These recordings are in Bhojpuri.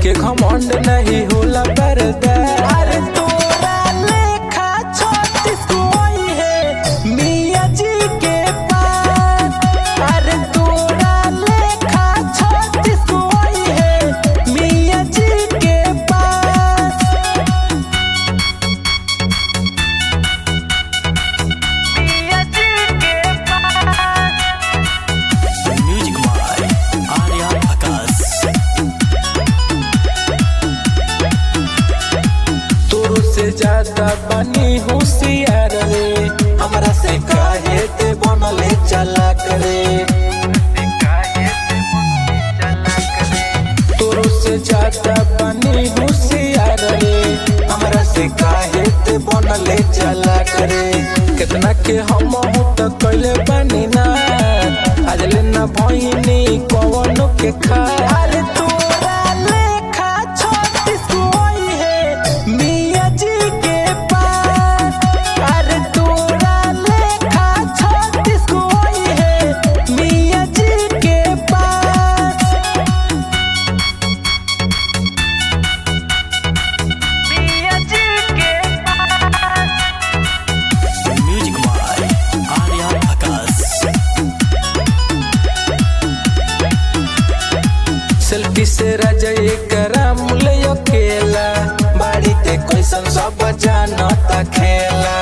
के घमंड नहीं होला पर्दा। अरे तोरा लेखा 36 कोई है मियाँ जी के पास। अरे तोरा लेखा 36 कोई है मियाँ जी के पास। मियाँ जी के पास। Music by Arya Akash. तोरो से ज्यादा बनी होशियार रे, हमरा से काहे ते बनले चला करे। तोरो से ज्यादा बनी होशियार रे, हमरा से काहे ते बनले चला करे। कितना के हम हो त कइले बानी ना, आज ले ना भइनी कवनो के खा। अरे तोरा लेखा 36 कोई है मियाँ जी के पास। अरे तोरा लेखा 36 कोई है मियाँ जी के पास। मियाँ जी के पास। Music by Arya Akash. Selfie से राजा एक रामुल अकेला, बाड़ी ते कैसन सब जानता खेला।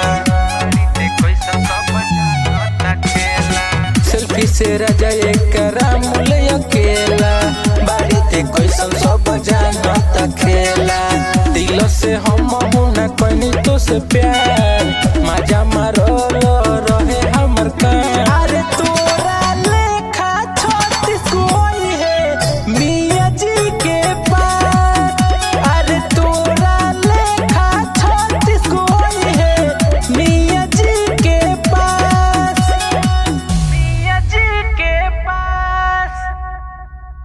सेल्फी से राजा एक रामुल अकेला, बाड़ी ते कैसन सब जानता खेला। दिल से हम हूं ना कहीं तो से प्यार।